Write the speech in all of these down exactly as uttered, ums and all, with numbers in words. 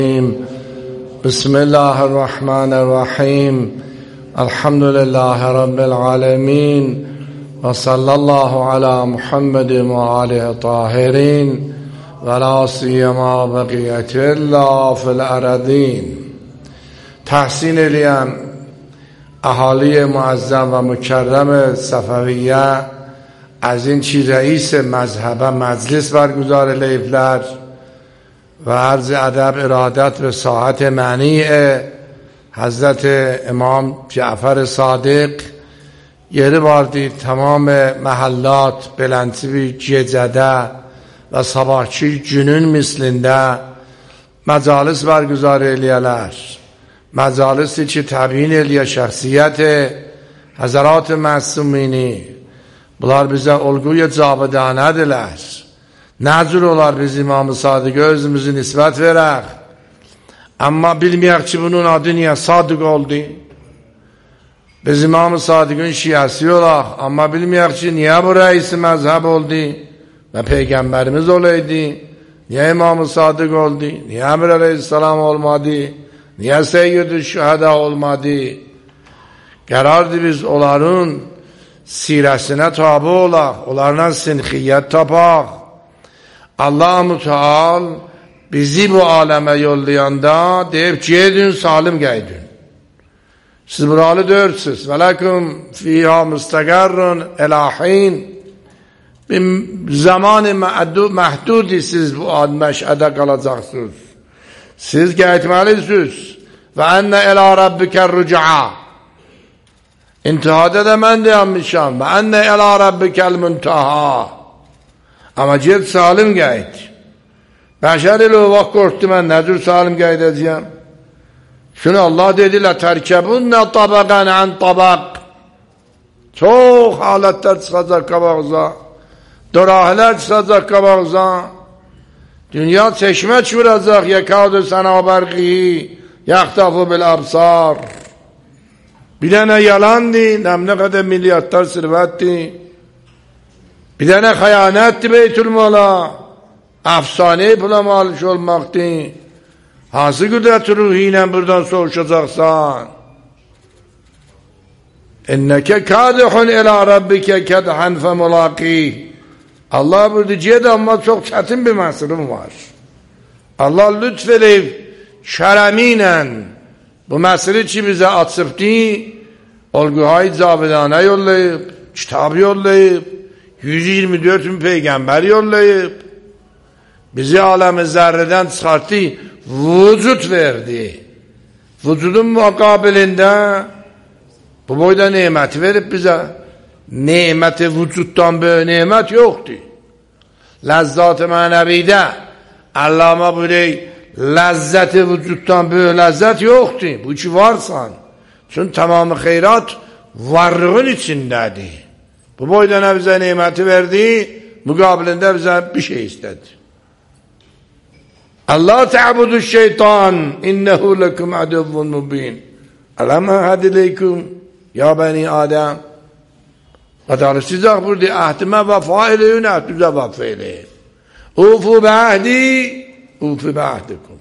بسم الله الرحمن الرحیم. الحمد لله رب العالمین و صلی الله علی محمد و آله الطاهرین و لا سیما بقیت الله فی الارضین. تحسین الیم اهالی معظم و مکرم صفویه از این چی رئیس مذهب مجلس برگزار لیفلر و عرض ادب ارادت به ساحت معنی حضرت امام جعفر صادق یه باردی تمام محلات بلنتوی جزده و sabahçı cünün mislinde مجالس برگزار الیالر، مجالسی که تبیین الیا şəxsiyyət حضرات معصومینی bunlar bize olguya cavidanədirlər. Nəcür olar biz İmam-ı Sadıq'a özümüzü nisbət verək, amma bilməyək ki bunun adı niyə Sadıq oldu. Biz İmam-ı Sadıq'ın şiəsi olaq, amma bilməyək ki niyə bu rəisi məzhəb oldu və Peyğəmbərimiz olaydı, niyə İmam-ı Sadıq oldu, niyə Əmir Aleyhisselam olmadı, niyə Seyyid-i Şühədə olmadı. Qərardır biz onların sirəsinə tabi olaq, onlarla sinxiyyət tapaq. Allah-u Teala bizi bu aleme yollayanda deyip cedün salim geydün. Siz buralı dörtsüz. Velakum fiha müstegarrun elahin. Bir zamanı mehdudi siz bu meşhede kalacaksınız. Siz geytmelisiniz. Ve enne ila rabbiker rüca'a. İntihada da ben de yanmışam. Ve enne ila rabbikel muntaha. Ama ced salim gayet. Beşer ile o vakit korktu ben nedir salim gayet edeceğim. Şunu Allah dedi la terkebunne tabakan an tabak. Çok haletler çıkacak kabağıza. Durahiler çıkacak kabağıza. Dünya çeşme çıracak. Yekâdü sana berkihi. Yaktafu bil absar. Bir tane yalandı. Ne kadar milyatlar sirvetti. Bir tane hayanetti Beytülmala. Efsane pula malış olmaktı. Hansı kudret ruhiyle buradan soğuşacaksan? İnneke kâdihun ila rabbike kedhan fe mulâkîh. Allah burada ced ama çok çetin bir mesele var. Allah lütfedip şeremiyle bu mesele ki bize atıptı, olguhay zavidane yollayıp, kitap yollayıp, yüz yirmi dört bin peygamber yollayıp bizi alem-i zerreden çıkarttı, vücut verdi. Vücudun mukabilinde bu boyda nimeti verip bize nimeti vücuttan böyle nimet yoktu. Lezzat-ı menevide Allah'ıma böyle lezzeti vücuttan böyle lezzet yoktu. Bu ki varsan çünkü tamamı hayrat varlığın içindedir. Bu boyda bize nimeti verdi, mukabilinde bize bir şey istedi. Allah ta'budu şeytan innehu lekum aduvvun mubin. Alam ahadileykum ya beni Adem. Kadar size burada ahdime vefa eleyin, ahdüze vefa eleyin. Ufu be'ahdi, ufu be'ahdikum.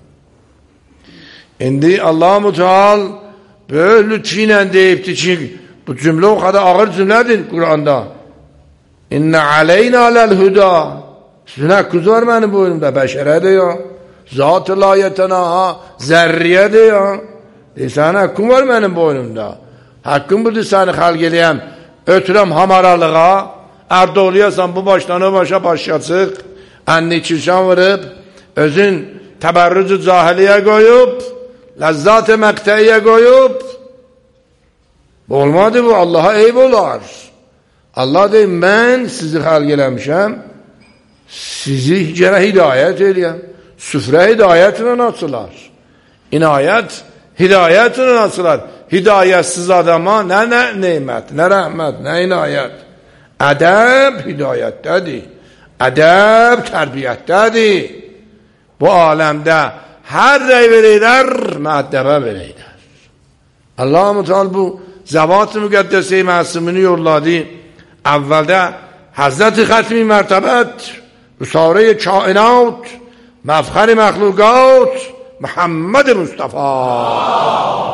Şimdi Allah-u Teala böyle lütfiyle deyipti ki bu cümle o kadar ağır cümledir Kur'an'da. İnne aleyna lel huda. Sizin kız var benim boynumda. Beşere diyor. Zat-ı la yetenaha. Zerriye diyor. E sana hakkım var benim boynumda. Hakkım budur seni halk edeyim. Ötürem hamaralığa. Erdoğluyasan bu baştan o başa başlasık. Anni çişan vurup. Özün teberrüzü cahiliye koyup. Lezzat-ı mekteye koyup. Olmadı bu. Allah'a eyb olar. Allah deyim ben sizi halk eləmişəm, sizi hicrə hidayət eləyəm. Süfrə hidayətlə açılar. İnayət hidayətlə açılar. Hidayətsiz adama nə nə neymət, nə rəhmət, nə inayət. Ədəb hidayətdədir. Ədəb tərbiyyətdədir. Bu aləmdə hər rəy verəylər, məddəbə verəylər. Allah-u Teala bu zəvat-ı müqəddəsə-i məsumini yolladı. Evvelde Hazreti Hatmi Mertebet Risale-i Kainat Mefkhar Mahlukat Muhammed Mustafa.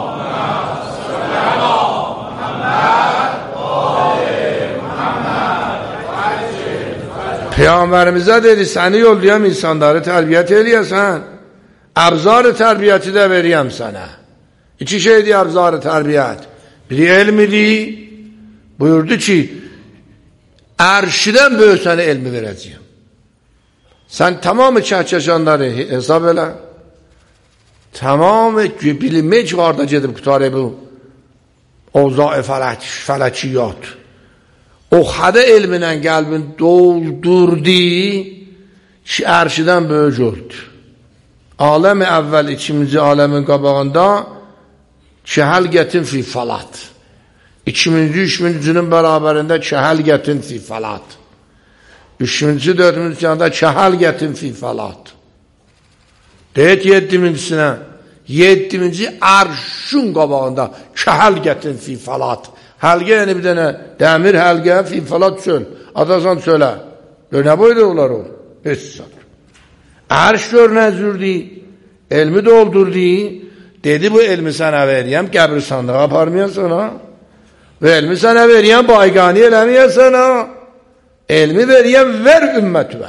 Peygamberimize dedi seni yollayam insanları terbiyet eləyəsən. Əbzar-ı tərbiyəti də veriyəm sənə. İki şeydir əbzar-ı tərbiyət. Biri elmidir. Buyurdu ki ərşidən böyük sənə elmi verəcəyim. Sən tamamı kəhkəşanları hesab elə. Tamamı bilinmək ki qarda gedib qutarı bu ovza-i fələkiyat. O xədə elminə qəlbin doldurdu ki ərşidən böyük oldu. Aləm-i əvvəl ikinci aləmin qabağında kəhəlgətin fi falat. İkinci, üçüncünün bərabərində kəhəlgətin fi falat. Üçüncü, dördüncü yanında kəhəlgətin fi falat. Deyət yeddimincisine, yeddiminci arşun qabağında kəhəlgətin fi falat. Həlgə yəni bir dənə dəmir həlgə fi falat söl. Adasan sölə. Gör nə boyduqlar o? Heç saat. Ərş gör nə zürdü, elmi doldurdu, dedi bu elmi sənə veriyəm, qəbristanlığa aparmayan sana, və elmi sənə veriyəm, baygani eləməyən sana, elmi veriyəm, ver ümmətüvə.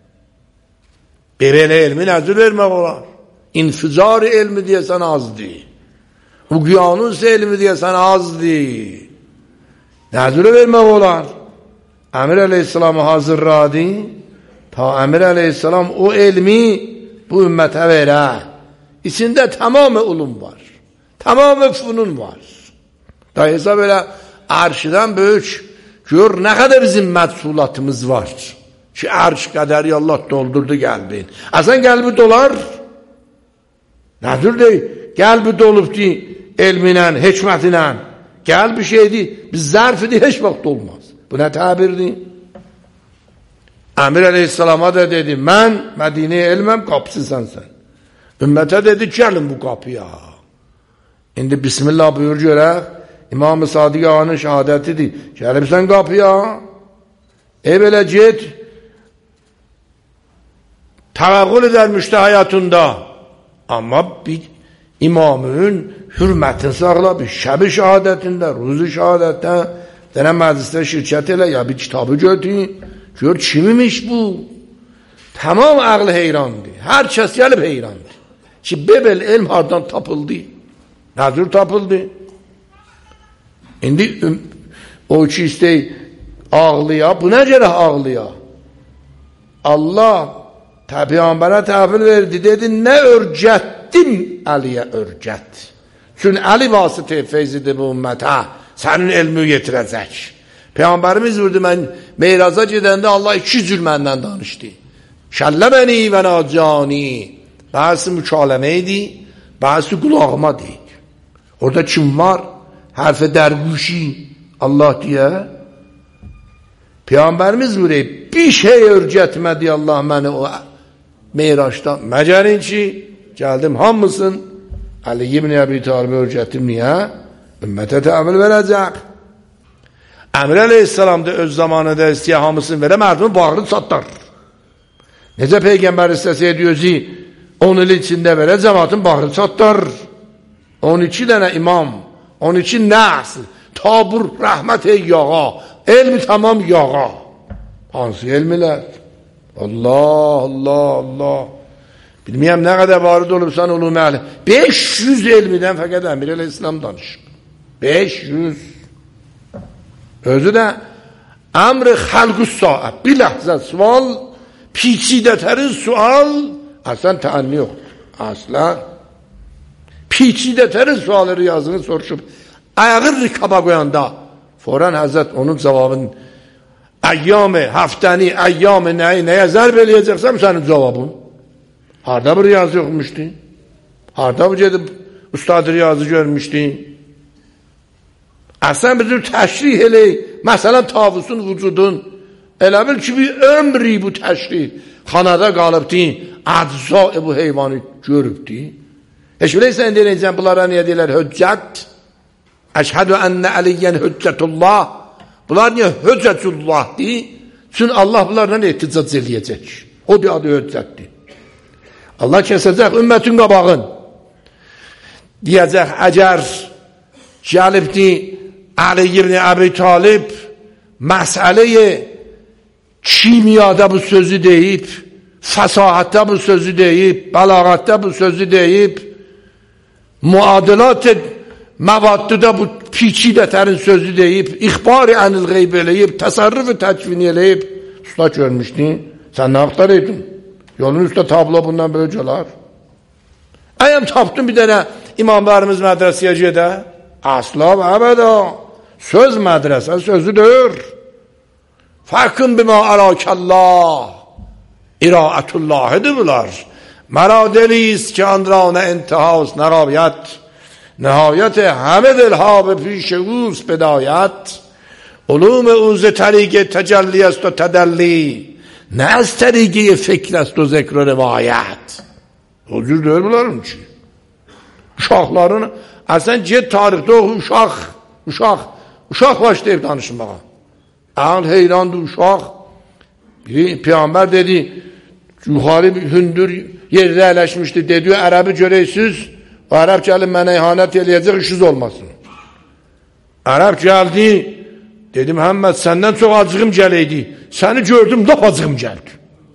Bir elə elmi nəzir vermək olar. İnficar elmi deyəsən azdır. Uqyanus elmi deyəsən azdır. Nəzir vermək olar. Əmir əleyhisselamı hazırladı, ta Əmir əleyhisselam o elmi bu ümmətə verə. İçində tamamı ulum var. Tamamı funun var. Da hesab elə arşidən böyük gör nə qədər bizim məhsulatımız var. Ki arş qədəri Allah doldurdu qəlbin. Əsən qəlbi dolar. Nədir deyil? Qəlbi dolubdu elminlə, hikmətinlə. Qəlbi şeydi, biz zərfidir, heç vaxt olmaz. Bu nə təbirdir? Əmir əleyhisselama da dedi, mən Mədinəyə elməm, qapısısan sən. Ümmətə dedi, gəlin bu qapıya. İndi Bismillah buyur görək, İmam-ı Sadiq ağanın şəhadətidir. Gəlibsən qapıya, ev elə get, təvəqqül edər müştə həyatında. Amma bir imamın hürmətini sağla, bir şəbi şəhadətində, ruzu şəhadətdə, dənə məclisdə şirkət elə, ya bir kitabı götür, gör kimimiş bu? Tamam ağlı heyrandır. Hər kəs gəlib heyrandır. Ki bebel elm hardan tapıldı? Nədir tapıldı? İndi o ki istey ağlıya, bu nə gərək ağlıya? Allah Peyğəmbərə təhvil verdi, dedi, nə örgətdim Əliyə örgət. Çünki Əli vasitə feyzidir bu ümmətə, sənin elmi yetirəcək. Peyğəmbərimiz vurdu, mən meyraza gedəndə Allah iki cür məndən danışdı. Şəlləməni və nacani. Bəzi mükaləmə idi, bəzi qulağıma deyik. Orada kim var? Hərf-i dərguşi Allah deyə. Peyğəmbərimiz vurdu, bir şey örgətmədi Allah məni o meyraçda. Məcərin ki, gəldim hamısın, Əli ibn Əbi Talibə örgətdim, niyə? Ümmətə təmil verəcək. Əmir əleyhisselam da öz zamanında istəyə hamısını verə, mərdumun bağrını çatlar. Necə Peyğəmbər istəsə ediyorzi, on il içində verə, cəmatın bağrını çatlar. on iki dənə imam, on iki nəs, tabur rəhmət ey yağa, elmi tamam yağa. Hansı elmilər? Allah, Allah, Allah. Bilməyəm nə qədər varid olubsan ulum əhli. beş yüz elmidən fəqət Əmir əleyhisselam danışıb. beş yüz. Özü də əmr-i xəlqus saat. Bir ləhzə sual, piçidətərin sual, əslən təənni yoxdur. Əslən. Piçidətərin sualı riyazını soruşub, ayağı rikaba qoyanda, forən Həzrət onun cavabını, əyyamı, həftəni, əyyamı nəyi, nəyə zərb eləyəcəksəm sənin cavabın. Harada bu riyazı yoxmuşdu? Harada bu gedib ustad riyazı görmüşdü? Əslən bizim təşrih eləyik, məsələn tavusun vücudun, elə bil ki bir ömri bu təşrih xanada qalıbdı, əcza bu heyvanı görübdü. Heç biləysən deyəcəm, bunlara niyə deyirlər hüccət? Əşhədü ənnə əliyyən hüccətullah. Bunlar niyə hüccətullahdır? Çünki Allah bunlarla ehticac eləyəcək. O bir adı hüccətdir. Allah kesecek ümmetin qabağın. Diyecek əgər gəlibdi Ali ibn Abi Talib məsələyi kimyada bu sözü deyib, fəsahətdə bu sözü deyib, bəlağətdə bu sözü deyib, muadilat məvaddıda bu piçi dətərin sözü deyib, ixbar-ı ənil qeyb eləyib, təsərrüf-ü təkvin eləyib. Usta görmüşdün, sən nə axtar edin? Yolun üstə tablo bundan böyük olar. Əyəm tapdın bir dənə imamlarımız mədrəsiyə gedə, asla və əbədə, söz mədrəsə sözüdür. Fərqin bimə ərakəllah, iraətullahıdır bunlar. Məradeliyiz ki, andranə intihas nərabiyət, nəhayət həmə dilhabı pişəvuz bedayət, ulum-ı uz təriqə təcəlli است و tədəlli, nə az təriqə fikr است و zikr و rivayət. O cür deyil bunların ki. Uşaqların, əsən get tarixdə oxu, uşaq, uşaq, uşaq başlayıb danışmağa. Ağıl heyrandı uşaq. Biri Peyğəmbər dedi, yuxarı bir hündür yerdə ələşmişdi, dedi, ərəbi görəysiniz, o ərəb gəlib mənə ihanət eləyəcək, işiniz olmasın. Ərəb gəldi, dedi, Məhəmməd, səndən çox acığım gələydi, səni gördüm, lap acığım gəldi.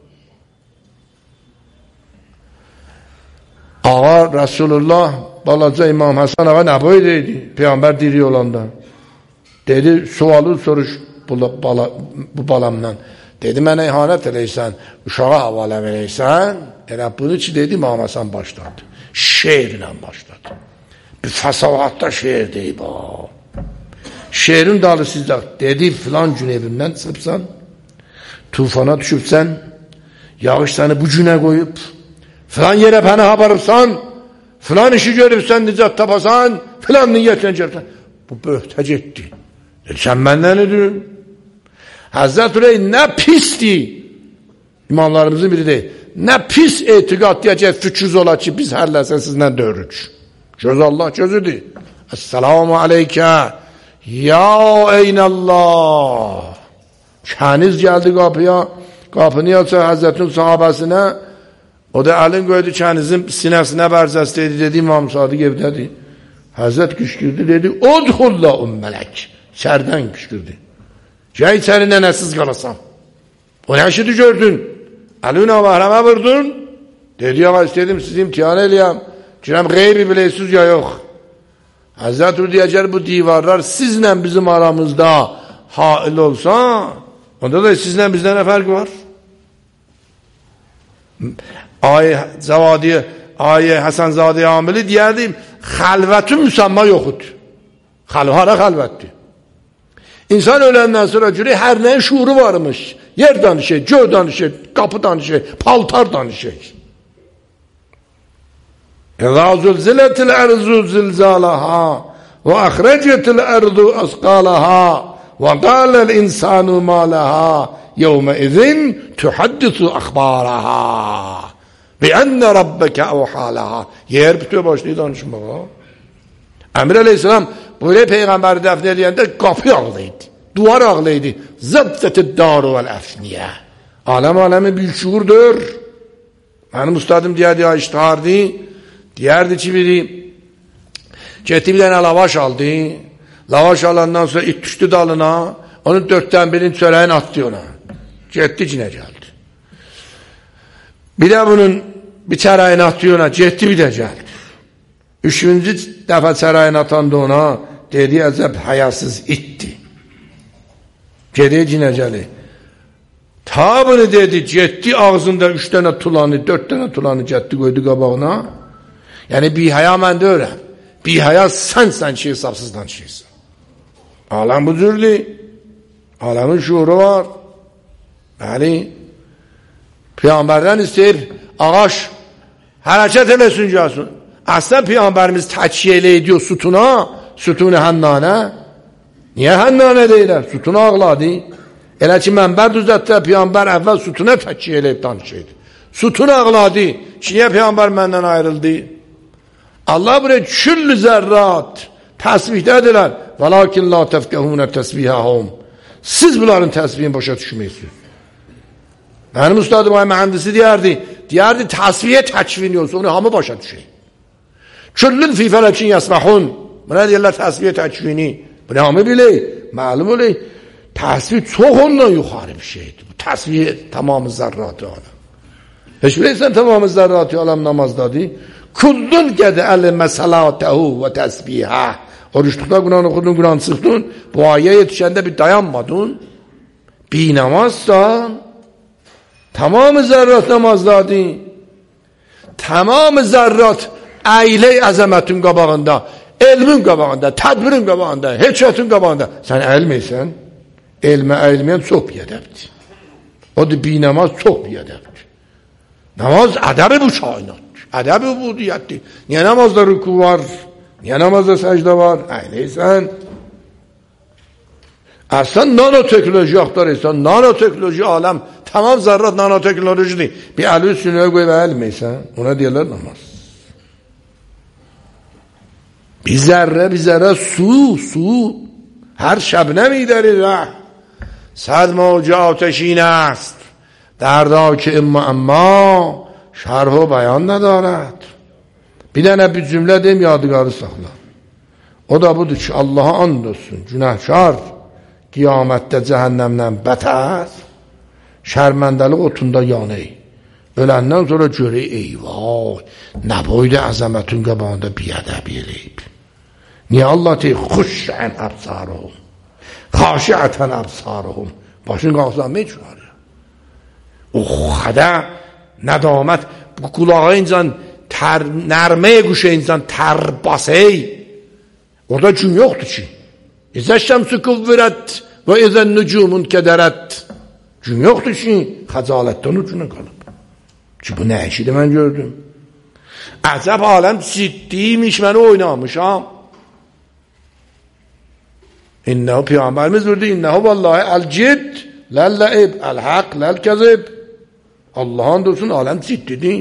Ağa Rasulullah, balaca İmam Həsən ağa nə boydaydı, Peyğəmbər diri olanda. Dedi, sualı soruş bu, bala, bu balamdan. Dedi, mənə ihanət eləysən, uşağa havalə verəysən, elə bunu ki, dedi, İmam Həsən başladı. Şeirlə başladı. Bir fəsahatda şeir deyib, ha. Şeirin dalı sizdə, dedi, filan gün evimdən çıxıbsan, tufana düşübsən, yağış səni bu günə qoyub, filan yerə pənah aparıbsan, filan işi görübsən, nicat tapasan, filan niyyətlə görübsən. Bu böhtə getdi. Dedi, sən məndən edirəm. Həzrət Ürey nə pisdir, imamlarımızın biri deyil, nə pis etiqat deyəcək fikrüz olar ki, biz hər ləhsə sizdən dörük. Göz Allah gözüdür. Esselamu aleykə, ya eynəllah. Kəniz gəldi qapıya, qapını açaq Həzrətin sahabəsinə, o da əlin qoydu kənizin sinəsinə bərzəsi dedi, dedi, İmam Sadiq evdədir. Həzrət qışqırdı, dedi, odxulla ümmələk. Sərdən qışqırdı. Gəl içəri nənəsiz qalasam. O nə işidi gördün? Əlünə vahrəmə vurdun. Dedi, ya istedim sizi imtihan eləyəm. Girəm qeybi biləysiz ya yox. Həzrət Ürdi, əgər bu divarlar sizlə bizim aramızda hail olsa, onda da sizlə bizdə nə fərq var? Ayə Zavadiyə, Ayə Həsənzadiyə amili deyərdim, xəlvətin müsəmmə yoxud. Xəlvara xəlvətdir. İnsan öləndən sonra görə hər nəyin şuuru varmış. Yer danışır, göy danışır, qapı danışır, paltar danışır. İzâ zülziletil erzu zilzâlahâ ve ahrecetil erdu asqâlahâ ve qâlel insanu mâlahâ yevme izin tuhaddisu akhbârahâ bi enne rabbeke evhâlahâ. Yer bitiyor başlıyor danışmağa. Emir Aleyhisselam böyle Peygamberi defne edilende kapı ağlıydı. Duvar ağlıydı. Zıbzeti daru vel efniye. Alem alemi büyük şuurdur. Benim ustadım diye diye iştihardı. Diyerdi ki biri getdi bir tane lavaş aldı. Lavaş alandan sonra it düştü dalına. Onun dörtten birinin çöreğini attı ona. Getdi cine geldi. Bir de bunun bir çöreğini attı ona. Getdi bir de geldi. Üçüncü defa çöreğini atandı ona. Dedi əzəb hayasız itdi. Geriye cine geldi. Ta bunu dedi. Getdi ağzında üç tane tulanı, dört tane tulanı getdi koydu qabağına. Yani bir haya məndə öyrəm. Bir haya sən-sən ki, hesabsız danışırsan. Aləm bu cürdür. Aləmin şuuru var. Bəli. Peyğəmbərdən istəyir, ağaç hərəkət eləsin gəlsin. Əslən Peyğəmbərimiz təkkiyə elə ediyor sütuna, sütun-i hənnanə. Niyə hənnanə deyilər? Sütuna ağladı. Elə ki, mənbər düzətdə Peyğəmbər əvvəl sütuna təkkiyə eləyib danışırdı. Sütun ağladı. Niyə Peyğəmbər məndən ayrıldı? Allah buraya küllü zərrat təsbihdədirlər. Və lakin la təfkəhunə təsbihəhum. Siz bunların təsbihini başa düşməyirsiniz. Mənim ustadım ay mühəndisi deyərdi, deyərdi təsviyə təkvini olsa, onu hamı başa düşür. Küllün fi fələkin yəsməhun. Buna deyirlər təsviyə təkvini. Bunu hamı bilir. Məlum olur. Təsviyə çox ondan yuxarı bir şeydir. Bu təsviyə tamamı zərratı aləm. Heç bilirsən tamamı zərratı aləm namazdadır. Kullun qədə əlimə salatəhu və təsbihə. Oruçluqda Quran oxudun, Quran çıxdın. Bu ayə yetişəndə bir dayanmadın. Bir namazsan. Tamamı zərrat namazdadır. Tamamı zərrat əylə əzəmətin qabağında, elmin qabağında, tədbirin qabağında, heçətin qabağında. Sən əlməysən, elmə əlməyən çox biyədəbdir. O da bir namaz çox biyədəbdir. Namaz ədəbi bu kainatdır. Ədəbi bu diyyətdir. Niyə namazda rüku var? Niyə namazda səcdə var? Əyləysən. Əsən nanoteknoloji axtarırsan, nanoteknoloji aləm, tamam zərrat nanoteknolojidir. Bir əli üstünə qoy və əlməysən, ona deyirlər namaz. Bir zərrə, bir zərrə su, su. Hər şəbnə میدری ره صد موج آتشین است دردا که اما اما şərh و bəyan ندارد. Bir dənə bir cümlə deyim, yadigarı saxla. O da budur ki, Allaha and olsun, günahkar qiyamətdə cəhənnəmdən bətər, şərməndəlik otunda yanır. Öləndən sonra görək, eyvah, nə boyda əzəmətin qabağında biyədəb eləyib. Niyə Allah deyir, xuşən əbsarəhum, xaşiətən əbsarəhum, başın qalxsan mə çıxarır? O xədə, nədamət, bu qulağı insan, nərməyə quşa insan, tər basey, orada gün yoxdur ki. İzə şəmsü qüvvürət və izə nücumun kədərət. Gün yoxdur ki, xəcalətdən ucuna qalıb. Ki, bu nə işidir mən gördüm. Əcəb aləm ciddiymiş, mən oynamışam. İnnəhu Peyğəmbərimiz buyurdu, İnnəhu vallahi əl-cidd, ləl-ləib, əl-haq, ləl-kəzib. Allah'ın olsun, aləm ciddidir.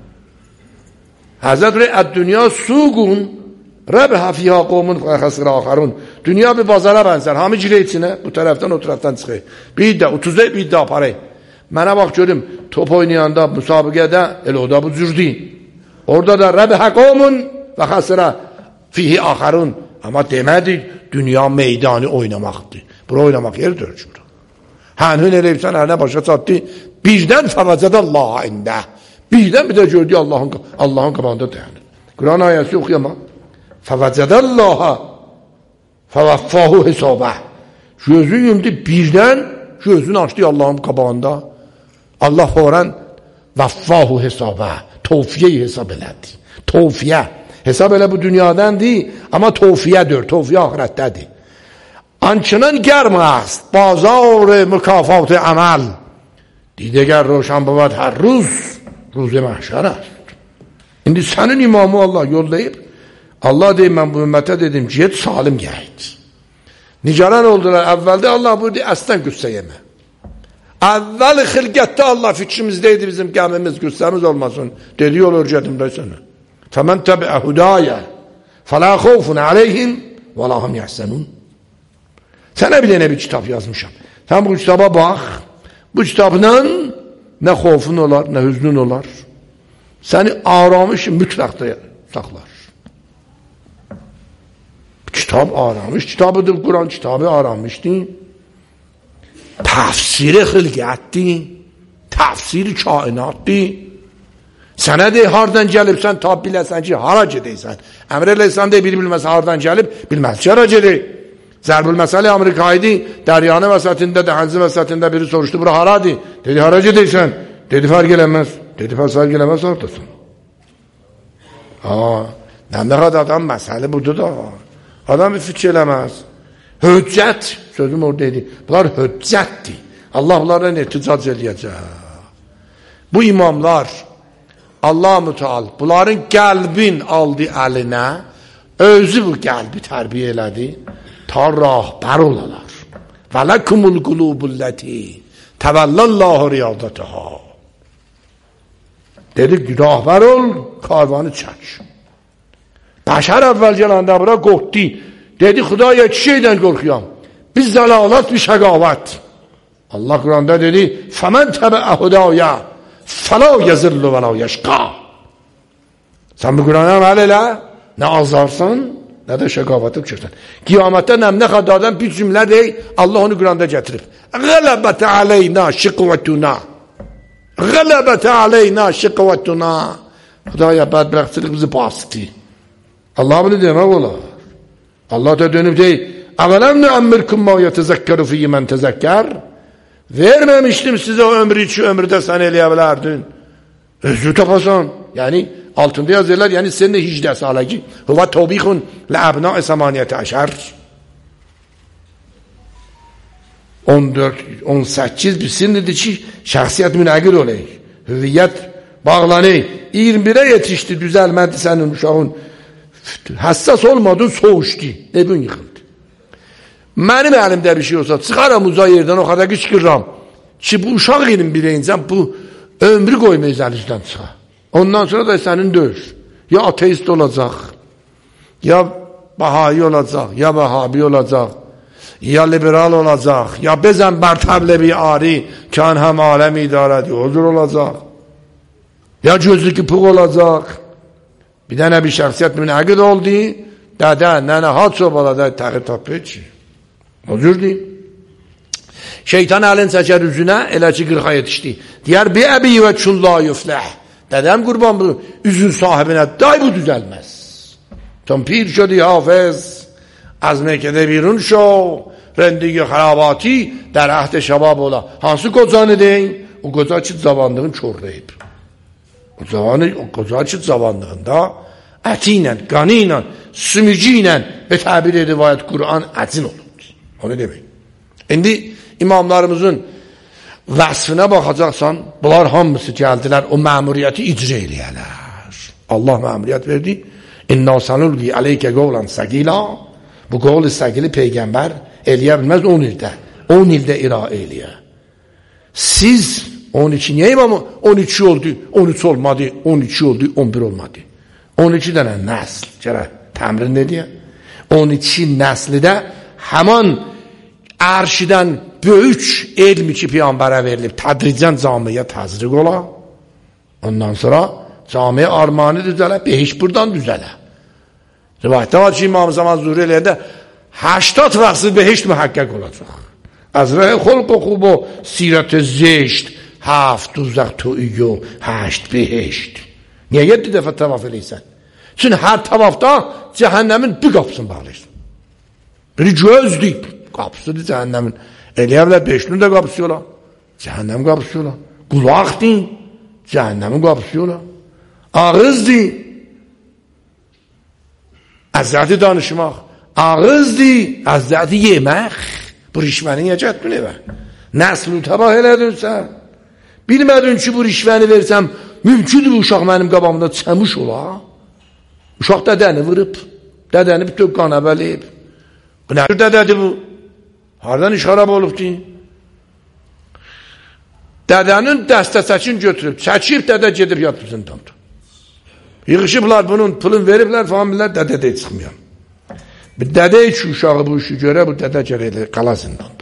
Həzrət əd-dünya suqun, rəbhə fiyhə qomun xəsir axarun. Dünya bir bazara bənzər, hamı girə içinə, bu tərəfdən o tərəfdən çıxır. Bir də, utuzda bir də aparır. Mənə bax görüm, top oynayanda, müsabiqədə, elə o da bu cürdür. Orada da rəbhə qomun və xəsirə fiyhə axarun. Amma demədik, dünya meydanı oynamaqdır. Bura oynamaq yerdir ki. Hənhün eləyibsən, hənə başa çatdı, birdən fəvəcədə Allah'a ində. Birdən bir də gördü Allah'ın Allah'ın qabağında dayanır. Quran ayəsi oxuyama. Fəvəcədə Allah'a fəvəffahu hesabə. Gözünü yumdu, birdən gözünü açdı Allah'ın qabağında. Allah forən vəffahu hesabə. Tovfiye hesab elədi. Tovfiye. Hesab elə bu dünyadandır, amma tovfiyedir. Tovfiye ahirətdədir. Ançının gərm است بازار مکافات عمل دیدگر روشن بود هر روز روز محشر است. İndi sənin imamı Allah yollayıb, Allah deyib, mən bu ümmətə dedim, get salim gəyid. Nigaran oldular, əvvəldə Allah buyurdu, əslən qüssə yemə. Əvvəl xilqətdə Allah fikrimizdeydi, bizim qəmimiz, qüssəmiz olmasın. Dedi, yol örgətimdə sənə. Fəmən təbiə hüdayə fələ xofun aleyhim və lahum yəhsənun. Sənə bir dənə bir kitab yazmışam. Sən bu kitaba bax, bu kitabla nə xofun olar, nə hüznün olar. Səni aramış mütləqdə saxlar. Kitab aramış, kitabıdır, Quran kitabı aramışdır. Təfsiri xilqətdir, təfsiri kainatdır. Sənə deyir, hardan gəlib, sən tab biləsən ki, hara gedəysən. Əmr eləysən deyir, biri bilməsə hardan gəlib, bilməz ki, hara gedir. Zərbül məsələ Amerikaydı, dəryanı vəsətində, dəhənzi vəsətində biri soruşdu, bura haradır? Dedi, hara gedəysən? Dedi, fərq eləməz. Dedi, fərq eləməz, ortasın. Haa, nə qədər adam məsələ budur da. Adam bir fikir eləməz. Höccət, sözüm orada dedi, bunlar höccətdir. Allah bunlardan irticac eləyəcək. Bu imamlar, Allah müteal, bunların qəlbin aldı əlinə, özü bu qəlbi tərbiyə elədi. Ta rahbər olalar. Və ləkumul qulubulləti təvəllallahu riyadətəha. Dedi, rahbər ol, karvanı çək. Bəşər əvvəl gələndə bura qorxdu. Dedi, Xudaya iki şeydən qorxuyam. Bir zəlalət, bir şəqavət. Allah Quranda dedi, fəmən təbəə hudayə فلا یضل ولا یشقا. Sen bu Kur'an'a amel elə, ne azarsan, ne de şekavata düşürsən. Qiyamətdə nə xadadan bir cümlə deyil, Allah onu Kur'an'da getirib. Gələbətə aleyna şiqvətuna. Gələbətə aleyna şiqvətuna. Xudaya bədbəxtçilik bizi bastı. Allah bunu demək olar. Allah da dönüb deyil, əvələm nüəmmirkum ma yetezəkkeru fiyyi mən tezekker. Vermemiştim size o ömrü içi ömrüde sen eləyə bilərdin. Özü tapasan. Yani altında yazırlar, yani senin de hicde salaki. Huva tobihun le abna-i semaniyete aşer. on dört on sekiz bir sinirdi ki şahsiyet münəqir olayı. Hüviyyət bağlanı. yirmi bire yetişti, düzelmedi senin uşağın. Hassas olmadın, soğuştu. Ne gün yıkıldı. Benim elimde bir şey olsa çıkaram uzay yerden o kadar kışkırram. Ki bu uşaq yerin bileyincəm bu ömrü koymayız elinizden çıxa. Ondan sonra da senin dövüş. Ya ateist olacak, ya Bahayi olacak, ya Vahabi olacak, ya liberal olacak, ya bezen berteble bir ari, kan hem alem idare ediyor, huzur olacak, ya gözlü kipuk olacak. Bir tane bir şahsiyet münəqid oldu, dede, nene, had sobaladı, təqir tapı ki. Huzur deyim. Şeytan əlin çəkər üzünə, elə ki qırxa yetişdi. Deyər, bi əbi və çün la yüfləh. Dedem kurban bu üzün sahibine day bu düzelmez. Tam pir şudi hafız az mekede birun şo rendigi harabati در عهد şabab ola. Hansı kocanı deyin? O koca çıt zavandığın çorlayıp. O zamanı o koca çıt zavandığında etiyle, kanıyla, sümücüyle ve tabiri rivayet Kur'an etin olur. Onu demek. Şimdi imamlarımızın vasfına bakacaksan bunlar hamısı geldiler o memuriyeti icra eləyərlər. Allah memuriyet verdi. İnna sanulgi aleyke qavlan sagila. Bu qavlı sagili peygamber eləyə bilməz on ildə. on ildə ira eləyə. Siz on iki niye imamı? on iki oldu, on üç olmadı, on iki oldu, on bir olmadı. on iki dənə nəsl. Gələ təmrin ne diye? on iki nəsli də həman arşidən böyük elmi ki peyğəmbərə verilib tədricən camiyə təzriq ola. Ondan sonra camiyə armani düzələ, behiş buradan düzələ. Rivayətdə var ki İmam Zaman Zuhri eləyəndə هشتاد vaxtı behiş mühəqqəq olacaq. Əzrəyə xolq oxub o sirət-i zeşt هفت دوزخ تویی و هشت بهشت. Niye yedi defa tavaf eləysən? Çünkü her tavafda cehennemin bir kapısını bağlayırsın. Biri gözdür. Kapısıdır cehennemin. Eləyəblər beşinin de kapısı yola. Cehennem kapısı yola. Kulaqdır. Cehennemin kapısı yola. Ağızdır. Əzzəti danışmaq. Ağızdır. Əzzəti yemək. Bu rişvəni niyə cətdün evə? Nəsl-ü təbah elədin sən. Bilmədin ki bu rişvəni versəm mümkündür bu uşaq mənim qabamda çəmiş ola. Uşaq dədəni vırıb. Dədəni bir tök qana bələyib. Bu nə dədədir bu? Hardan iş xarab olubdur? Dədənin dəstəsəkin götürüb, çəkib dədə gedib yatıb zindanda. Yığışıblar bunun pulun veriblər falan billər, dədə də çıxmıyor. Bir dədə ki uşağı bu işi görə, bu dədə gəlir qala zindanda.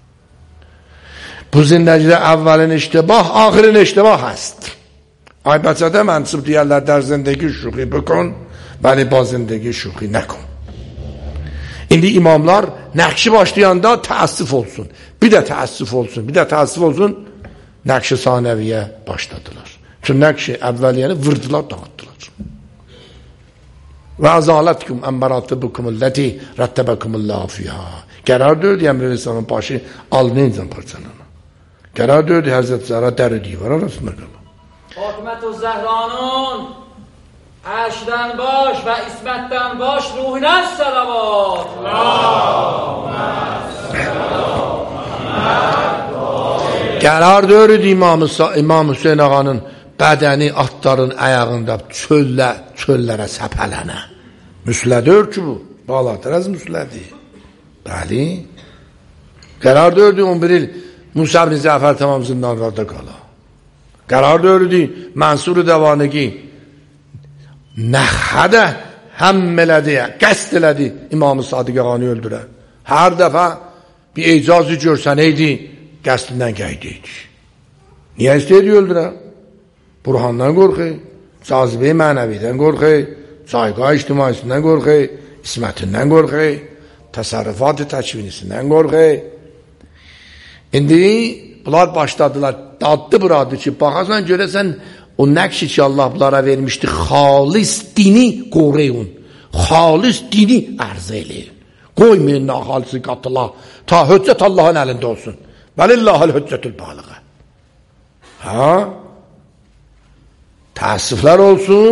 Bu zindagide evvelin iştibah, ahirin iştibah است. Ay bacada mensup diyorlar der zindagi şuki bikon, veli ba zindagi şuki nekon. Şimdi imamlar nakşi başlayanda teessüf olsun. Bir de teessüf olsun, bir de teessüf olsun. Nakşi saneviye başladılar. Çünkü nakşi evveliyeni vırdılar, dağıttılar. Ve azaletkum emmeratibukumul-leti rattebekumullahu fiha. Karar diyor diye Emre Resulullah'ın başı alnınızdan parçalanır. Karar diyordu Hazreti Zahra deri divar arasında kalır. Fatıma-u Zehra'nın aşkdan baş ve ismetten baş ruhuna salavat. Karar diyordu İmam, İmam Hüseyin Ağa'nın bədəni atların ayağında çöllə, çöllərə səpələnə. Müslədir ki bu. Bağlatır az müslədir. Bəli. Karar diyordu on bir il Musa ibn Cafer tamam zindanlarda kala. Karar diyordu Mansur Devanegi nəhədə həmmələdi, qəst elədi İmam-ı Sadiq Ağanı öldürə. Hər dəfə bir icazı görsən eydi, qəstindən gəydiydi. Niyə istəyirdi öldürə? Burhandan qorxu, cazibe mənəvidən qorxu, caygah ictimaisindən qorxu, ismətindən qorxu, təsərrüfat-ı təkvinisindən qorxu. İndi bunlar başladılar, daddı buradı ki, baxasan görəsən, o nəqşi ki Allah bunlara vermişdi, xalis dini qoruyun, xalis dini ərz eləyin. Qoymayın naxalisi qatıla, ta höccət Allahın əlində olsun. Vəlillahil höccətül balığı. Ha? Təəssüflər olsun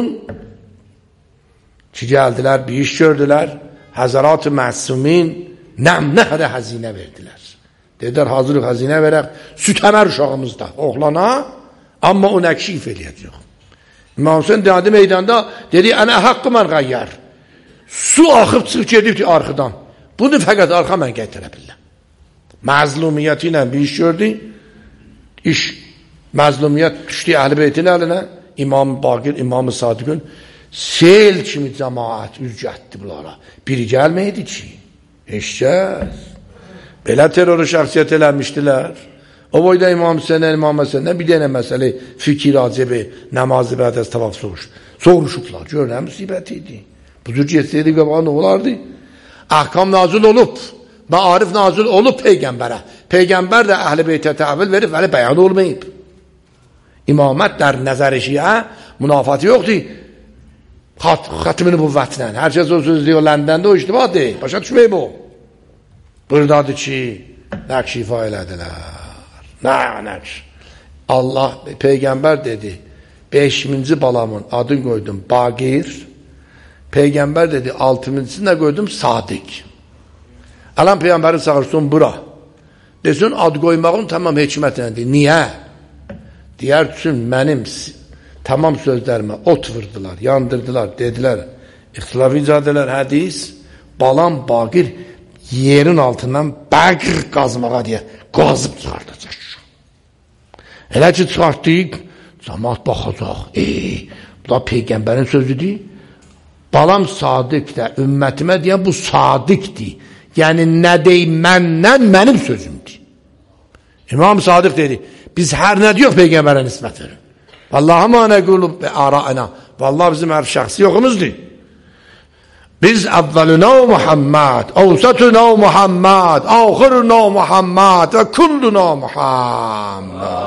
ki, gəldilər, bir iş gördülər, Həzərat-ı Məhsumin nəmnəhərə həzinə verdilər. Dedilər, hazır həzinə verək, sütəmər uşağımızda, oğlana, amma o nəkşif eləyəcək. İmam Hüseyin dedi meydanda, dedi, ənə haqqı mən qayyər. Su axıb çıxıb gedibdi arxıdan. Bunu fəqət arxa mən gətirə biləm. Məzlumiyyəti ilə bir iş gördü. İş, məzlumiyyət düşdü Əhl-i Beytin əlinə. İmam-ı Baqir, İmam-ı Sadiqün sel kimi cəmaət üzgətdi bunlara. Biri gəlməydi ki, eşkəz. Belə terörü şəxsiyyət eləmişdilər. O boyda İmam Hüseyinə, İmam Hüseyinə bir dənə məsələ fikir acibi, namazı bədəz tavaf soruş. Soruşublar, gör nə müsibət idi. Bu cür getsəydi qabağa nə olardı? Əhkam nazil olub, maarif nazil olub Peyğəmbərə. Peyğəmbər də Əhl-i Beytə təhvil verib, vəli bəyan olmayıb. İmamət dər nəzər-i şiə münafatı yoxdur. Xatmi nübüvvətlə. Hər kəs o söz deyir, Ləndəndə o iştibat deyil. Başa düşməyib o. Buradadır ki, nəqşifa elədilər. Nə nəqş? Allah, Peyğəmbər dedi, beşinci balamın adını qoydum Baqir. Peyğəmbər dedi, altıncısını da qoydum Sadiq. Alan Peyğəmbəri çağırsın bura. Desin, ad qoymağın tamam hikmətləndir. Niyə? Deyər üçün mənim tamam sözlərimə ot vurdular, yandırdılar, dedilər, ixtilaf icadələr hədis, balam Baqir yerin altından Baqir qazmağa deyə qazıb çıxardacaq. Elə ki çıxartdıq, cəmaat baxacaq. Ey, bu da Peyğəmbərin sözüdür. Balam Sadiq də ümmətimə deyən bu Sadiqdir. Yəni nə deyim məndən mənim sözümdür. İmam Sadiq dedi, biz hər nə diyor Peyğəmbərə nisbət verin. Vallahi ma nəqulub və ara'ına. Vallahi bizim hər şəxsi yoxumuzdur. Biz əvvəlünə Muhammed, əvsətünə Muhammed, axırınə Muhammed və kullunə Muhammed.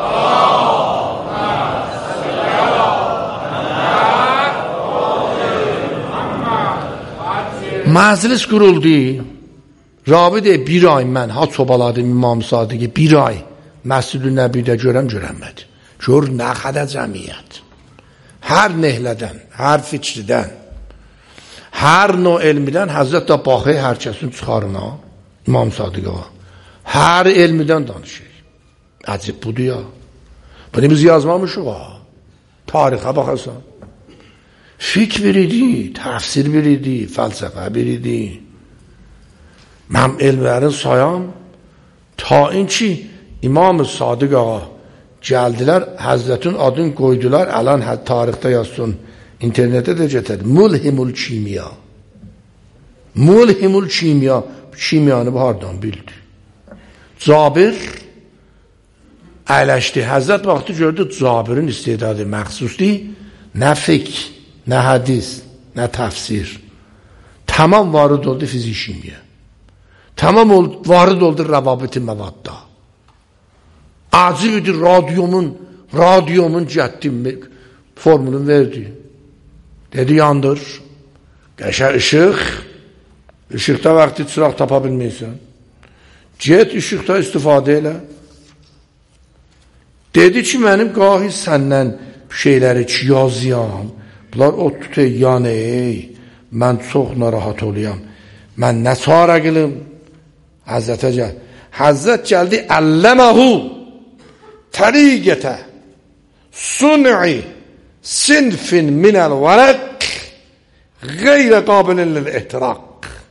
Məclis quruldu. Rabi deyir, bir ay mən ha çobaladım İmam Sadiqi, bir ay Məscid-i Nəbidə görəm, görənmədi. Gör nə qədər cəmiyyət. Hər nehlədən, hər fikridən, hər no elmidən Həzrət də baxı hər kəsin çıxarına, İmam Sadiqə. Hər elmidən danışır. Əcib budur ya. Bunu biz yazmamışıq ha. Tarixə baxasan. Fik biridi, təfsir biridi, fəlsəfə biridi. Mən elmlərin sayam, ta in ki, İmam-ı Sadiq ağa gəldilər, Həzrətin adını qoydular, əlan tarixdə yazsın, internetə də getədir. Mulhimul kimya. Mulhimul kimya. Kimyanı bu hardan bildi? Cabir əyləşdi. Həzrət vaxtı gördü, Cabirin istedadı məxsusdur. Nə fik, nə hədis, nə təfsir. Tamam varid oldu fizik kimya. Tamam oldu, varid oldu rəvabit-i məvadda. Acib idi radyomun, radyomun cəddi formunu verdi. Dedi, yandır. Qəşə ışıq. Işıqda vaxtı çıraq tapa bilməysən. Get işıqda istifadə elə. Dedi ki, mənim qahi səndən şeyləri ki, yazıyam. Bunlar o tutə, yəni, ey, mən çox narahat oluyam. Mən nə çara qılım? Həzrətə gəl. Həzrət gəldi, əlləməhu təriqətə sun'i sinfin minəl vərəq qeyrə qabilin lil-ihtiraq.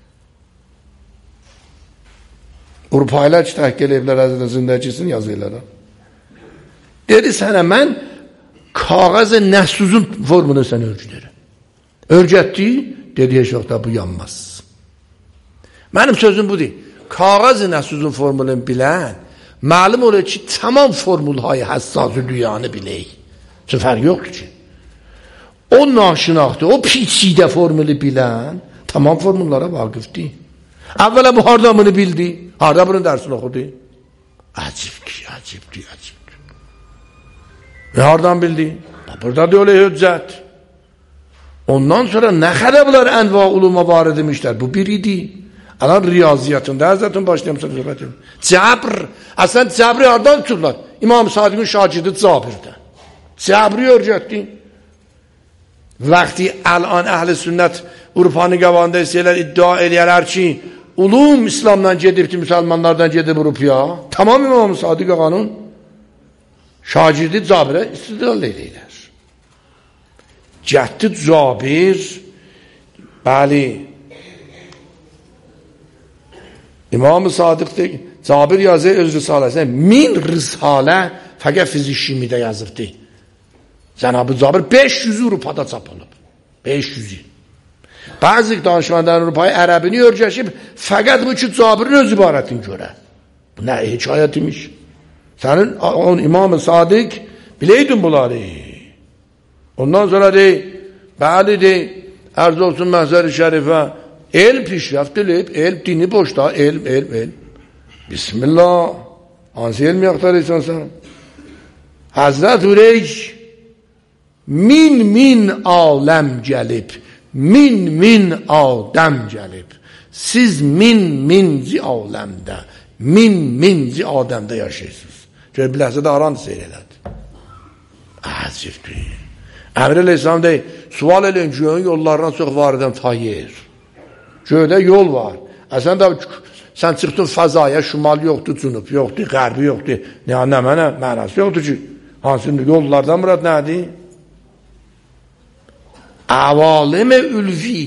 Urpaylar ki, təhkil evlər əzrəsindəkisini yazıylar. Dedi sənə, mən kağız-ı nəhsuzun formunu sənə örgüdürüm. Örgətdi, dedi, heç vaxt da bu yanmaz. Mənim sözüm bu deyil. Kağız-ı nəhsuzun formunu bilən, məlum olur ki, tamam formulhayı həssası dünyanı bilək. Fərq yoxdur ki. O naşinaxdır, o piçidə formülü bilən, tamam formüllara vaqifdir. Əvvələ bu harda bunu bildi, harda bunun dərsini oxudu. Əcib ki, əcibdir, əcibdir. Ve hardan bildi? Burada da öyle hüccət. Ondan sonra nə qədər bunlar ənva uluma var edmişlər, bu bir idi. Alan riyaziyyatında, Həzrətin başlayım söhbətim. Cəbr, əslən Cəbri hardan tuturlar? İmam Sadiqin şagirdi Cabirdə. Cəbri öyrətdi. Vəqti əlan əhl-i sünnət Urfanı qavanda istəyirlər, iddia eləyərlər ki, ulum İslamdan gedibdi, müsəlmanlardan gedib Urfaya. Tamam İmam Sadiq ağanın şagirdi Cabirə istidlal edirlər. Cəhdi Cabir, bəli, İmam-ı Sadiq Cabir yazır öz risaləsində min risalə fəqət fizikşimidə yazırdı. Cənab-ı Cabir beş yüz Avropada çap olub. beş yüz. Bəzi danışmanların Avropayı ərəbini örgəşib fəqət bu ki Cabirin öz ibarətini görə. Bu nə hikayət imiş? Sənin on İmam-ı Sadiq bileydin bunları. Ondan sonra de, bəli de, ərz olsun məhzər-i şərifə, el pişrəft edib, el dini boşda, el, el, el. Bismillah, hansı elmi yaxtarıysan sən? Həzrət Üreyk, min min aləm gəlib, min min adəm gəlib. Siz min minci aləmdə, min minci adəmdə yaşayırsınız. Görə bir ləhzədə aran seyr elədi. Əcibdir. Əmr Əleyhisselam deyir, sual eləyin, göyün yollarından çox var edən tayir. Göydə yol var. Əsən də sən çıxdın fəzaya, şimal yoxdur, cünub yoxdur, qərbi yoxdur. Nə, nə mənə mənası yoxdur ki, hansı yollardan mürad nədir? Əvalim-i ülvi.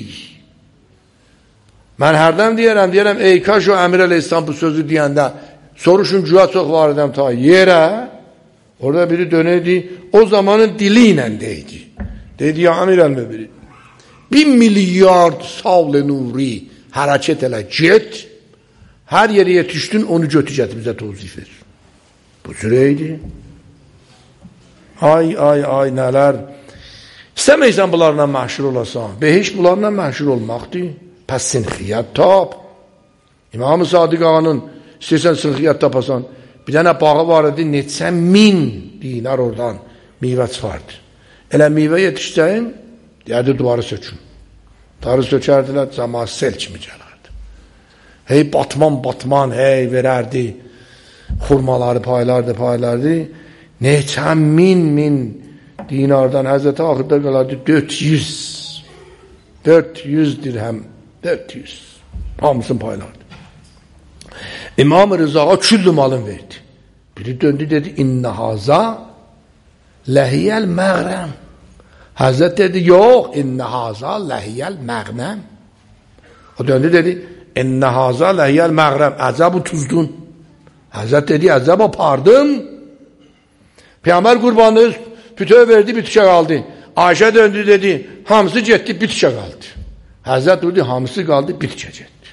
Mən hərdən deyərəm, deyərəm, ey kaş o Əmir Əleyhisselam bu sözü deyəndə, soruşun güya çox var edəm ta yerə, orada biri dönəydi, o zamanın dili ilə deydi. Deydi, ya Əmir Əl-Mübiri, bir milyard savl-ı nuri hərəkət elə get, hər yere yetişdin, onu götücət bizə tozif ver. Bu sürəydi. Ay, ay, ay, nələr. İstəməysən bunlarla məşhur olasan, behiş bunlarla məşhur olmaqdır. Pəs sinxiyyət tap. İmam-ı Sadiq ağanın istəyirsən sinxiyyət tapasan, bir dənə bağı var idi, neçə min dinar oradan meyvə çıxardı. Elə meyvə yetişsəyin, deyərdi duvarı sökün. Duvarı sökərdilər, cəma sel kimi gələrdi. Hey batman batman, hey verərdi, xurmaları paylardı, paylardı. Neçə min min dinardan Həzrəti axırda qalardı dörd yüz. dörd yüz dirhəm. dörd yüz. Hamısını paylardı. İmam-ı Rızağa küllü malın verdi. Biri döndü dedi, İnnə haza ləhiyəl məğrəm. Həzrət dedi, yox, İnnə haza ləhiyəl məğnəm. O döndü dedi, İnnə haza ləhiyəl məğrəm. Əcəb o tuzdun. Həzrət dedi, əcəb o pardım. Peyğəmbər qurbanı bütöv verdi, bitişə qaldı. Ayşə döndü dedi, hamısı getdi, bitişə qaldı. Həzrət dedi, hamısı qaldı, bitişə getdi.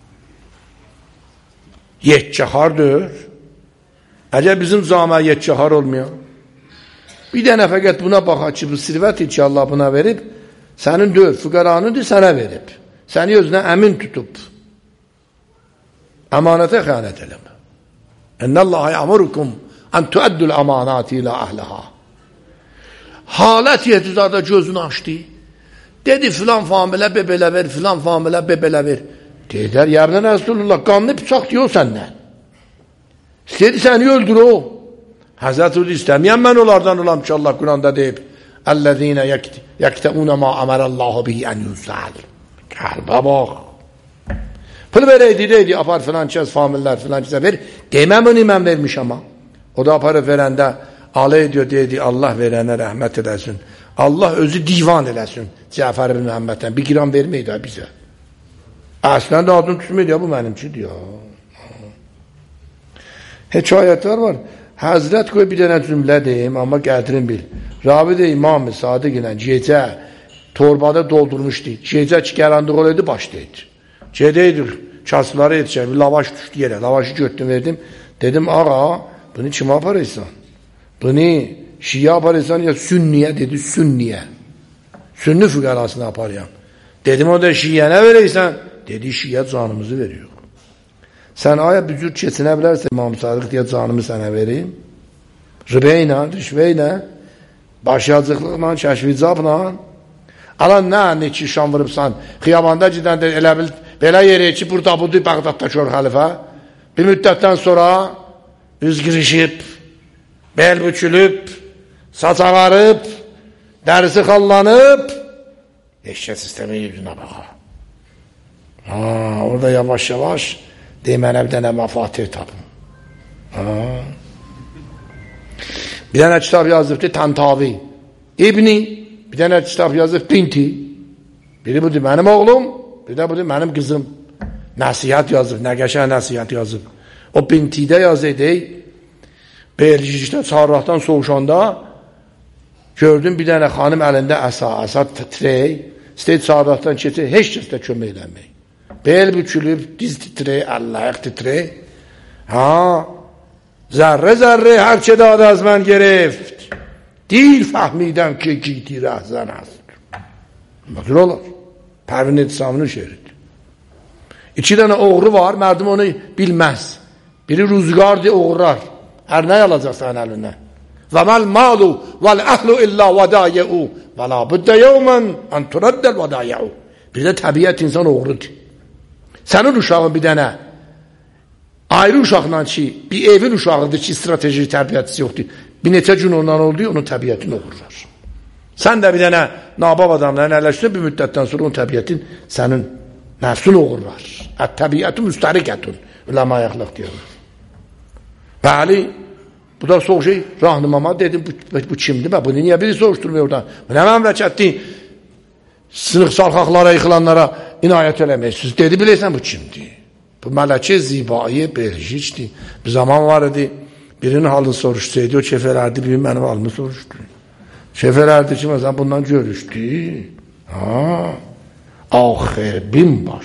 Yetçəhar-dır. Əgər bizim camiə yetçəhar olmuyor, bir dənə fəqət buna baxaq ki, bu sirvət ki Allah buna verib, sənin dör, füqəranındır, sənə verib. Səni özünə əmin tutub. Əmanətə xəyanət eləmə. Ennəllaha ya'murukum an tu'addul amanati ila ahliha. Halət yehtizada gözünü açdı. Dedi filan familə bebelə ver, filan familə bebelə ver. Dedilər, yəbnə Rəsulullah, qanlı bıçaq diyor səndən. İstedi səni öldür o. Həzrət Ulu istəməyən mən onlardan olam ki, Allah Quranda deyib, Əl-ləzīnə yəktəunə ma əmərəllahu bihi ən yüzəl. Qəlbə bax. Pul verəydi, deydi, apar filan kəs famillər, filan kəsə ver. Deməm onu mən vermiş ama. O da aparı verəndə, alay ediyor, deydi, Allah verənə rəhmət eləsin. Allah özü divan eləsin. Cəfər ibn Məhəmməddən bir gram verməydi bizə. Əslən də adını tutmaydı ya, bu mənimkidir ya. Hekayətlər var. Həzrət qoy bir dənə cümlə deyim, amma qədrin bil. Ravi də İmam-ı Sadiq ilə gecə torbada doldurmuşdu. Gecə ki, qaranlıq olaydı, başlaydı. Gedəydik, kasıları yetişər, bir lavaş düşdü yerə. Lavaşı götdüm, verdim. Dedim, ağa, bunu kime aparırsan? Bunu Şia aparırsan ya sünniye dedi, sünniye. Sünni füqarasını aparıyam. Dedim o da şiye ne verirsen? Dedi şiye canımızı veriyor. Sen aya bir cür keçinə bilərsən İmam Sadiq diye canımı sana vereyim. Rıbeyle, rüşveyle, başyazıqlıqla, kəşficabla. Alan nə neçə şan vurubsan, xiyabanda ciddən də elə bil, belə yeri ki, burada budur Bağdadda kör xəlifə. Bir müddətdən sonra üz girişib, bel bükülüb, saç ağarıb, dərisi xallanıb, eşkə sistemi yüzünə baxa. Ha, orada yavaş yavaş demənə bir dənə məfatih tapın. Ha. Bir dənə kitab yazıbdı Tantavi. İbni, bir dənə kitab yazıb Binti. Biri budur mənim oğlum, bir də budur mənim qızım. Nəsiyyət yazıb, nə qəşəng nəsiyyət yazıb. O Bintidə yazıydı, Belgicdə çağıraqdan soğuşanda gördüm bir dənə xanım əlində əsa, əsa titrək, istəyir çağıraqdan keçir, heç kəs də kömək eləmək. Bel bükülüb, diz titrək, əlləq titrək. Ha, zərrə zərrə hər ki dadı az mən gereft. Dil fəhmidən ki gidi rəhzən azdır. Bakır olur. Pərvin Etisamının şehridir. İki dənə oğru var, mərdim onu bilməz. Biri rüzgardır, oğurlar. Hər nə alacaq sənin əlindən? Və məl malu vəl əhlu illa vədayəu və la büddə yevmən ən turəddəl vədayəu. Bir də təbiət insan oğrudur. Sənin uşağın bir dənə ayrı uşaqla ki, bir evin uşağıdır ki, strateji tərbiyətçisi yoxdur. Bir neçə gün ondan oldu, onun təbiətini oğurlar. Sən də bir dənə nabab adamların ələşdirən bir müddətdən sonra onun təbiətin sənin nəfsin oğurlar. Ət-təbiətu müstərikətun. Üləma yaxlıq deyirlər. Bəli, bu da soğuk şey, rahnımama dedim, bu, bu kimdir? Bunu niyə biri soruşturmuyor oradan? Bu nə məmləkətdir? Sınıq sarxaqlara, yıxılanlara inayət eləməyirsiniz. Dedi, bilirsən bu kimdir? Bu mələkə zibayı Belgicdir. Bir zaman var idi, birinin halını soruşsaydı, o kefələrdi, birinin mənim halımı soruşdu. Kefələrdi ki, məsələn, bundan görüşdü. Ha, axir bin baş,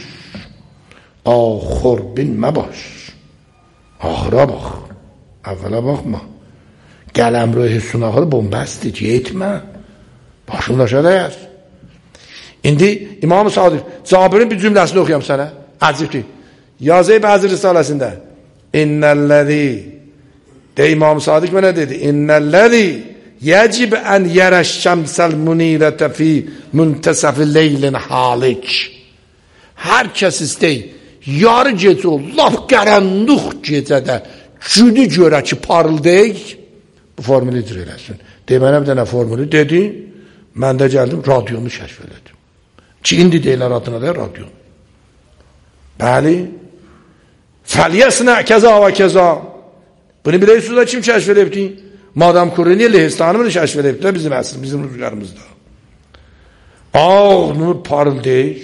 axır binmə baş. Axıra bax, əvvələ baxma. Gələm röhi sunağı bombəsdir ki, etmə. Başımdaşa dəyər. İndi İmam-ı Sadiq, Cabirin bir cümləsini oxuyam sənə. Əcibdir. Yazı bəzi risaləsində. İnnəlləzi, de İmam-ı Sadiq mənə dedi, İnnəlləzi yəcib ən yərəşşəmsəl munirətə fi müntəsəfi leylin halik. Hər kəs istəyir, yarı gecə ol, laf qaranlıq gecədə günü görə ki, parıldayıq, bu formülü icra eləsin. Demənə bir dənə formülü dedi, mən də gəldim, radyomu kəşf elədim. Ki, indi deyilər adına da radyo. Bəli, fəliyəsinə kəza və kəza. Bunu bilirsiniz da kim kəşf edibdi? Madam Kureni Lehistanı mı kəşf edibdi bizim əsr, bizim rüzgarımızda. Ağ, nur parıldayıq.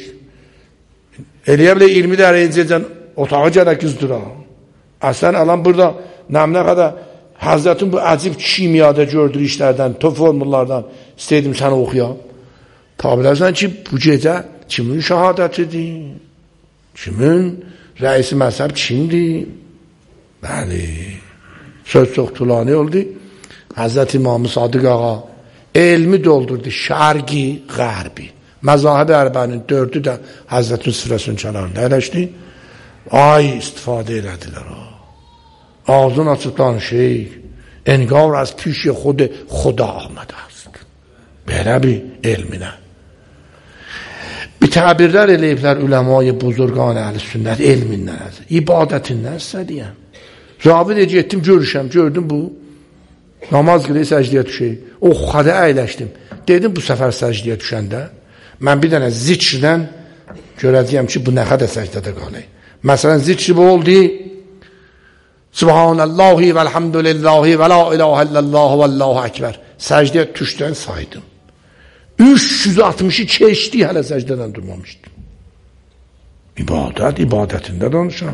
Eləyə bilə iyirmi dərəcədən otağa gələk qızdıra. Əslən, alan burada nəmnə qədər Həzrətin bu əcib kimyada gördüyü işlərdən, top formullardan istəydim səni oxuyam. Tabilərsən ki, bu gecə kimin şəhadətidir? Kimin? Rəisi məzhəb kimdir? Bəli. Söz çox tulani oldu. Həzrət İmam-ı Sadiq ağa elmi doldurdu. Şərqi, qərbi. Məzahib ərbənin dördü də Həzrətin sürəsinin kənarında ələşdi. Ay istifadə elədilər o. Ağzın açıb danışıyıq. Enqar az piş xud xuda ahməd است. Belə bir elminə. Bir təbirlər eləyiblər üləma-i buzurqan əhl-i sünnət elmindən, ibadətindən istədiyəm. Ravid eci etdim, görüşəm, gördüm bu. Namaz qılıyı səcdiyə düşəyim. O xadə əyləşdim. Dedim bu səfər səcdiyə düşəndə, mən bir dənə zikrdən görəcəyəm ki, bu nə qədər səcdədə qalay. Məsələn, zikri bu oldu. Subhanallahi və elhamdülillahi və la ilahə illallah və allahu əkbər. Səcdiyə düşdən saydım. üç yüz altmışı keçdi, hələ səcdədən durmamışdı. İbadət, ibadətində danışam.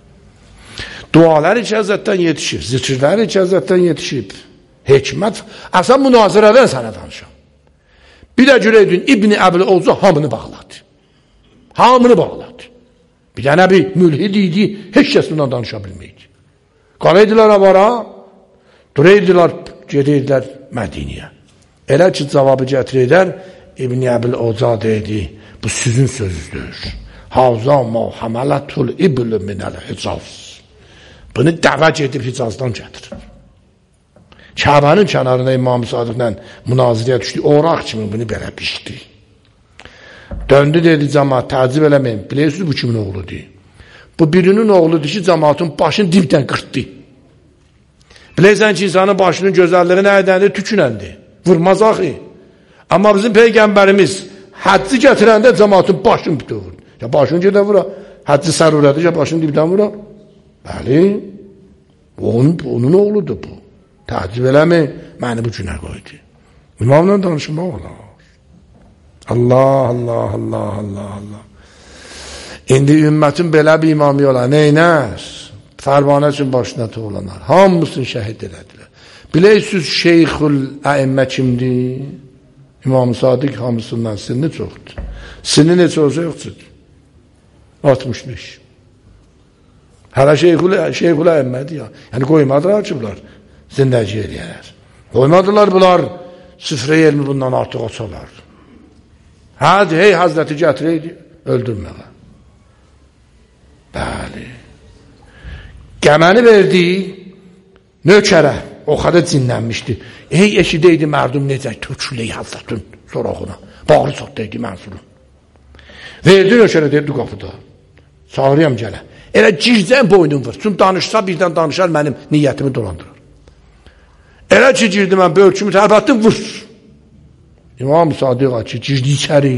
Dualar icazətdən yetişir, zikirlər icazətdən yetişib. Hikmət, əsən münazirədən sənə danışam. Bir də görəydin, İbn-i Əbil Oğuz hamını bağladı. Hamını bağladı. Bir dənə bir mülhid idi, heç kəs bundan danışa bilməydi. Qalıydılar avara, duraydılar, gedirdilər Mədiniyə. Elə ki, cavabı gətirədər, İbn-i Əbil Oca dedi, bu sizin sözüdür. Havza ma hamalatul ibl minəl Hicaz. Bunu dəvəc edib Hicazdan gətirir. Kəbənin kənarında İmam Sadiqlə münazirəyə düşdü, oraq kimi bunu belə pişdi. Döndü dedi, cəmaat təzib eləməyin, bilirsiniz bu kimin oğludur? Bu birinin oğludur ki, cəmaatın başını dibdən qırtdı. Bilirsən ki, insanın başının gözəlliği nədəndir? Tükünəndir, vurmaz axı. Amma bizim Peyğəmbərimiz həddi gətirəndə cəmaatın başını bütü vurdu. Ya başını gedən vura, həddi sərurədir, ya başını dibdən vura. Bəli, onun, onun oğludur bu. Təzib eləməyin, məni bu günə qoydu. İmamla danışmaq olar. Allah, Allah, Allah, Allah, Allah. İndi ümmətin belə bir imamı olar, neynər? Fərmanə üçün başına toğlanar. Hamısını şəhid elədilər. Bilirsiniz Şeyxül Əimmə kimdir? İmam Sadiq hamısından sinni çoxdur. Sinni neçə olsa yoxdur. altmış beş. Hələ Şeyxül Əimmədir ya. Yəni qoymadılar ki, bunlar zindəci eləyələr. Qoymadılar bunlar sıfrə elmi bundan artıq açalar. Həd, hey Hazreti gətirəydi, öldürməyə. Bəli. Qəməni verdi, nökərə, o qədər cinlənmişdi. Ey eşidəydi mərdum necə, töküley Hazretin sorağına. Bağrı çatdaydı Mənsurun. Verdi nökərə, dedi qapıda. Çağırıyam gələ. Elə gircən boynum vur. Çünki danışsa birdən danışar, mənim niyyətimi dolandırır. Elə ki girdi, mən bölkümü tərpətdim, vur. İmam Sadiq ki, girdi içəri.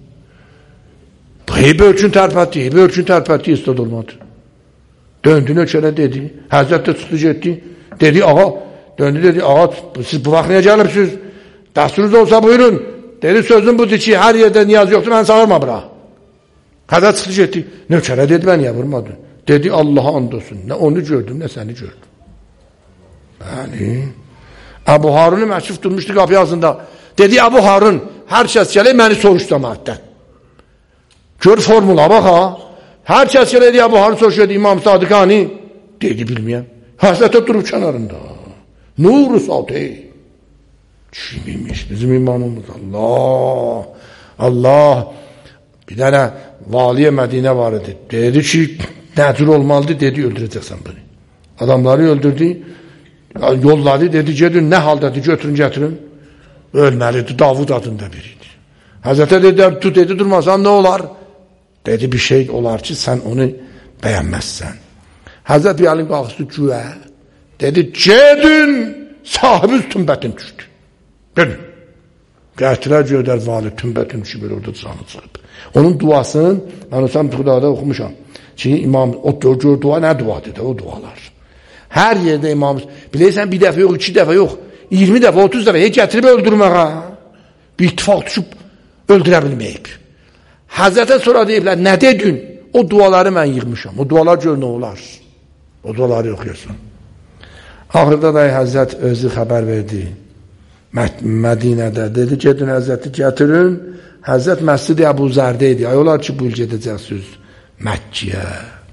Hey bölkün tərpətdi, hey bölkün tərpətdi, istad olmadı. Döndü nökərə dedi, Həzrət də tutdu getdi. Dedi, ağa, döndü dedi, ağa, siz bu vaxt niyə gəlibsiniz? Dəsturunuz olsa buyurun. Dedi, sözüm budur ki, hər yerdə niyaz yoxdur, mən çağırma bura. Həzrət çıxdı getdi. Nökərə dedi, mən niyə vurmadın? Dedi, Allaha and olsun. Nə onu gördüm, nə səni gördüm. Bəli. Əbu Harun'u məşruf durmuşdu qapı ağzında. Dedi, Əbu Harun, hər kəs gələk, məni soruş cəmaətdən. Gör formula, bax ha. Hər kəs gələk, Əbu Harun soruşuyordu, İmam Sadiqani. Dedi, bilməyəm. Həzrətə durub kənarında. Nur-u Satih. Kimiymiş bizim imamımız? Allah, Allah. Bir dənə valiyə Mədinə var idi. Dedi ki, nəcür olmalıdır, dedi, öldürəcəksən bunu. Adamları öldürdü, yolladı, dedi, gedin, nə haldadır, götürün, gətirin. Ölməlidir, Davud adında biriydi. Həzrətə dedi, tut, dedi, durmasan nə olar? Dedi, bir şey olar ki, sən onu bəyənməzsən. Həzrət bir əlin qalxısı güyə. Dedi, gedin, sahibi tümbətin düşdü. Gedin. Gətirər gördər vali tümbətin düşü belə orada canı çıxıb. Onun duasının, mən olsam Xudada oxumuşam. Ki, imam, o gör dua, nə duadır da, o dualar. Hər yerdə imamız, bilirsən, bir dəfə yox, iki dəfə yox, iyirmi dəfə, otuz dəfə, heç gətirib öldürməyə. Bir ittifaq düşüb, öldürə bilməyib. Həzrətə sonra deyiblər, nə dedin? O duaları mən yığmışam. O dualar gör nə olar? O duaları yoxuyursun. Axırda da Həzrət özü xəbər verdi. Mədinədə dedi, gedin Həzrəti gətirin. Həzrət Məscid-i Əbu Zərdə idi. Ay olar ki, bu il gedəcəksiniz Məkkiyə.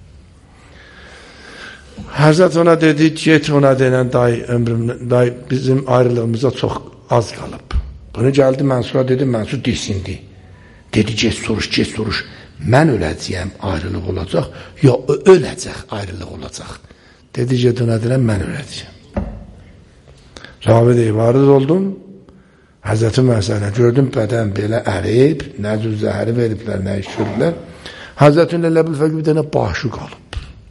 Həzrət ona dedi, get ona denən, day, ömrüm, day, bizim ayrılığımıza çox az qalıb. Bunu gəldi Mənsura dedi, Mənsur desindi. Dedi, get soruş, get soruş. Mən öləcəyəm, ayrılıq olacaq, ya öləcək, ayrılıq olacaq. Dedi, get ona denən, mən öləcəyəm. Sahabə deyib, varız oldum, Həzrətin məsələn, gördüm bədən belə ərib, nə cür zəhəri veriblər, nə işlədilər. Həzrətin elə bil fəqi bir dənə başı qalıb.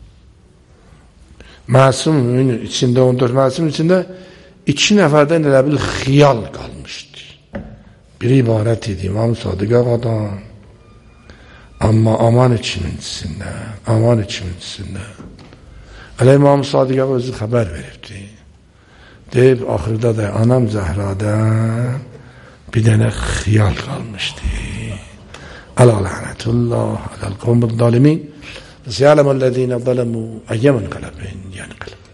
Məsumumun içində, on dörd məsumumun içində iki nəfərdən elə bil xiyal qalmışdı. Bir ibarət idi, İmam Sadiq ağadan, amma aman içimincisində, aman içimincisində. Elə İmam Sadiq ağa özü xəbər veribdi. Deyib, axırda da anam Zəhradan bir dənə xiyal qalmışdı. Ələ lənətullah, ələ l-qavmul zalimin, ziyələməl-ləzine zələmu əyyəmən qələbin, yəni qələb.